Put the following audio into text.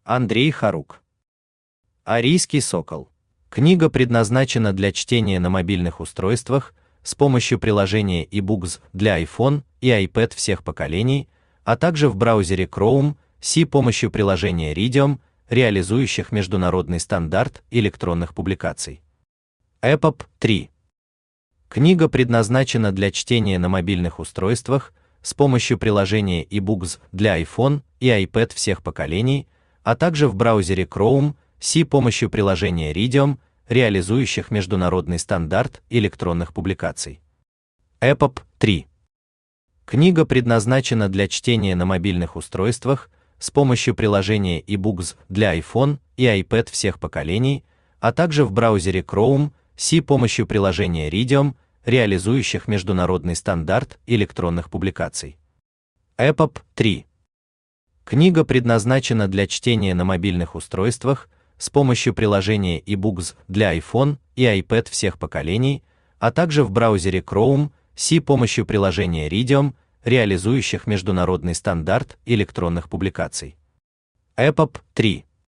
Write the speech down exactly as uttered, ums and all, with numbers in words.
Андрей Харук. Арийский сокол. Книга предназначена для чтения на мобильных устройствах с помощью приложения eBooks для iPhone и iPad всех поколений, а также в браузере Chrome с помощью приложения Ridium, реализующих международный стандарт электронных публикаций. и паб три. Книга предназначена для чтения на мобильных устройствах с помощью приложения eBooks для iPhone и iPad всех поколений, а также в браузере Chrome с помощью приложения Ridium, реализующих международный стандарт электронных публикаций. и паб три. Книга предназначена для чтения на мобильных устройствах с помощью приложения eBooks для iPhone и iPad всех поколений, а также в браузере Chrome с помощью приложения Ridium, реализующих международный стандарт электронных публикаций. и паб три. Книга предназначена для чтения на мобильных устройствах с помощью приложения eBooks для iPhone и iPad всех поколений, а также в браузере Chrome с помощью приложения Ridium, реализующих международный стандарт электронных публикаций. и паб три.